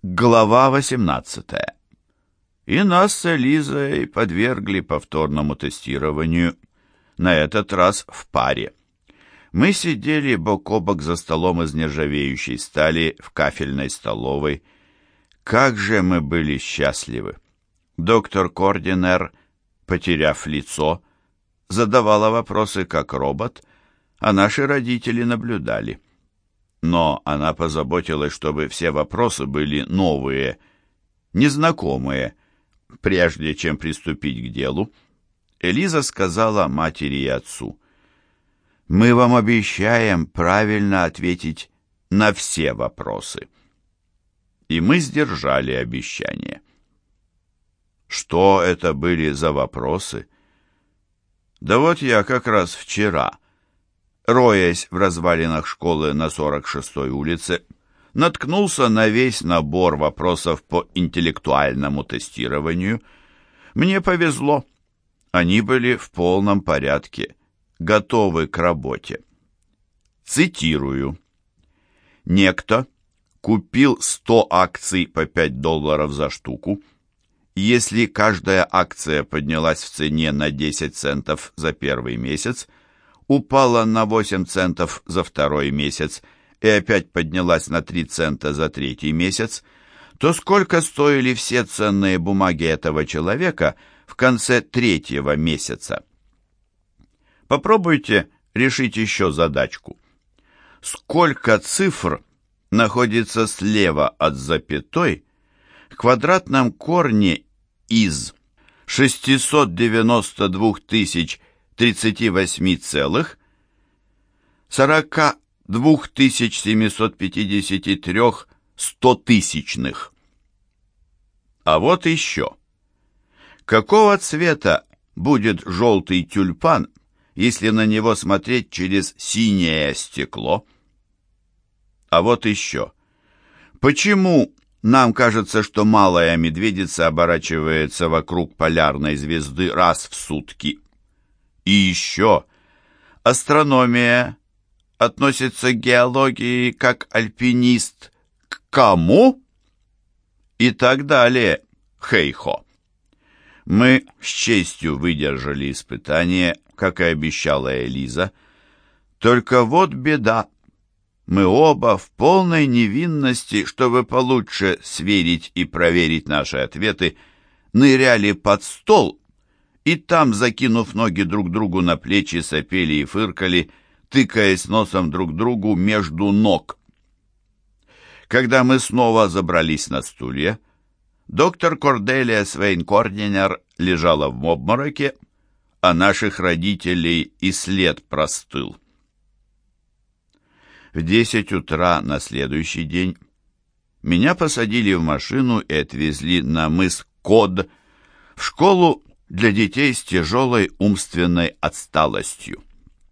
Глава 18. И нас с Элизой подвергли повторному тестированию, на этот раз в паре. Мы сидели бок о бок за столом из нержавеющей стали в кафельной столовой. Как же мы были счастливы! Доктор Кординер, потеряв лицо, задавала вопросы как робот, а наши родители наблюдали. Но она позаботилась, чтобы все вопросы были новые, незнакомые. Прежде чем приступить к делу, Элиза сказала матери и отцу: «Мы вам обещаем правильно ответить на все вопросы». И мы сдержали обещание. Что это были за вопросы? Да вот я как раз вчера, роясь в развалинах школы на 46-й улице, наткнулся на весь набор вопросов по интеллектуальному тестированию. Мне повезло. Они были в полном порядке, готовы к работе. Цитирую. Некто купил 100 акций по $5 за штуку. Если каждая акция поднялась в цене на 10 центов за первый месяц, упала на 8 центов за второй месяц и опять поднялась на 3 цента за третий месяц, то сколько стоили все ценные бумаги этого человека в конце третьего месяца? Попробуйте решить еще задачку. Сколько цифр находится слева от запятой в квадратном корне из 692 038 целых 42 753 стотысячных. А вот еще. Какого цвета будет желтый тюльпан, если на него смотреть через синее стекло? А вот еще. Почему нам кажется, что малая медведица оборачивается вокруг полярной звезды раз в сутки? И еще. Астрономия относится к геологии как альпинист к кому? И так далее. Хей-хо. Мы с честью выдержали испытание, как и обещала Элиза. Только вот беда. Мы оба в полной невинности, чтобы получше сверить и проверить наши ответы, ныряли под стол и там, закинув ноги друг другу на плечи, сопели и фыркали, тыкаясь носом друг другу между ног. Когда мы снова забрались на стулья, доктор Корделия Свейн-Кординер лежала в обмороке, а наших родителей и след простыл. В 10 утра на следующий день меня посадили в машину и отвезли на мыс Код, в школу для детей с тяжелой умственной отсталостью.